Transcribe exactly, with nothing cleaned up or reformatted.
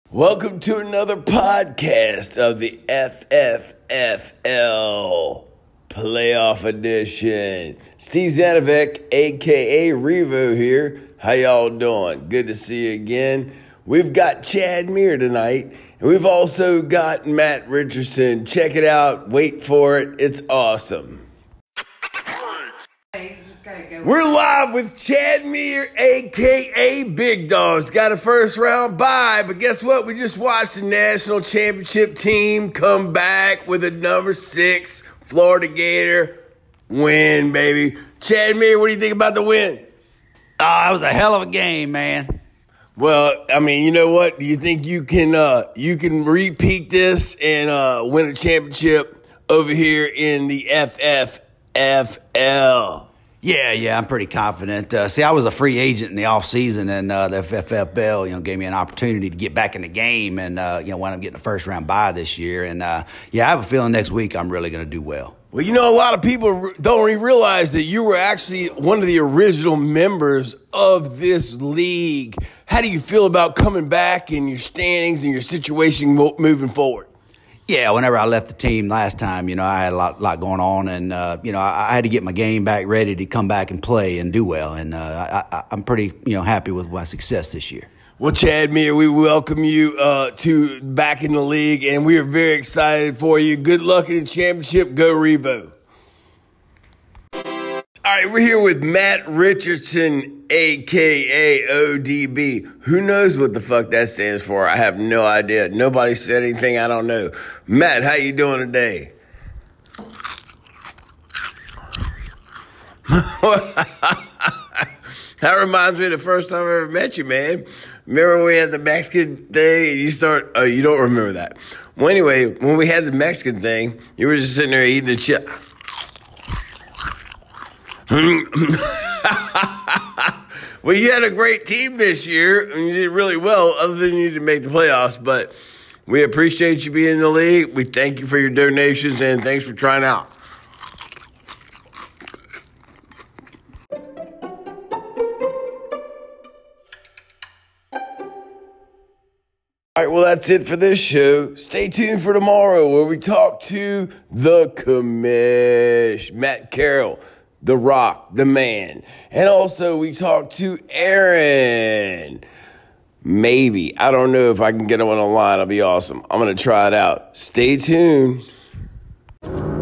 Welcome to another podcast of the F F F L Playoff Edition. Steve Zanovic, a k a. Revo here. How y'all doing? Good to see you again. We've got Chad Meir tonight, and we've also got Matt Richardson. Check it out. Wait for it. It's awesome. We're live with Chad Meir, a k a. Big Dogs. Got a first round bye, but guess what? We just watched the national championship team come back with a number six Florida Gator win, baby. Chad Meir, what do you think about the win? Oh, it was a hell of a game, man. Well, I mean, you know what? Do you think you can uh, you can repeat this and uh, win a championship over here in the F F F L? Yeah, yeah, I'm pretty confident. Uh, see, I was a free agent in the offseason, and uh, the F F F L, you know, gave me an opportunity to get back in the game and, uh, you know, wound up getting a first-round bye this year. And, uh, yeah, I have a feeling next week I'm really going to do well. Well, you know, a lot of people don't really realize that you were actually one of the original members of this league. How do you feel about coming back and your standings and your situation moving forward? Yeah, whenever I left the team last time, you know, I had a lot, lot going on, and, uh, you know, I, I had to get my game back ready to come back and play and do well, and uh, I, I, I'm pretty, you know, happy with my success this year. Well, Chad Meir, we welcome you uh, to back in the league, and we are very excited for you. Good luck in the championship. Go Revo. All right, we're here with Matt Richardson, a k a. O D B. Who knows what the fuck that stands for? I have no idea. Nobody said anything I don't know. Matt, how you doing today? That reminds me of the first time I ever met you, man. Remember when we had the Mexican thing and you start, oh, you don't remember that. Well, anyway, when we had the Mexican thing, you were just sitting there eating the chip. Well, you had a great team this year, and you did really well, other than you didn't make the playoffs. But we appreciate you being in the league. We thank you for your donations, and thanks for trying out. All right, well, that's it for this show. Stay tuned for tomorrow where we talk to the commish, Matt Carroll, the Rock, the man. And also we talk to Aaron. Maybe. I don't know if I can get him on the line. It'll be awesome. I'm going to try it out. Stay tuned.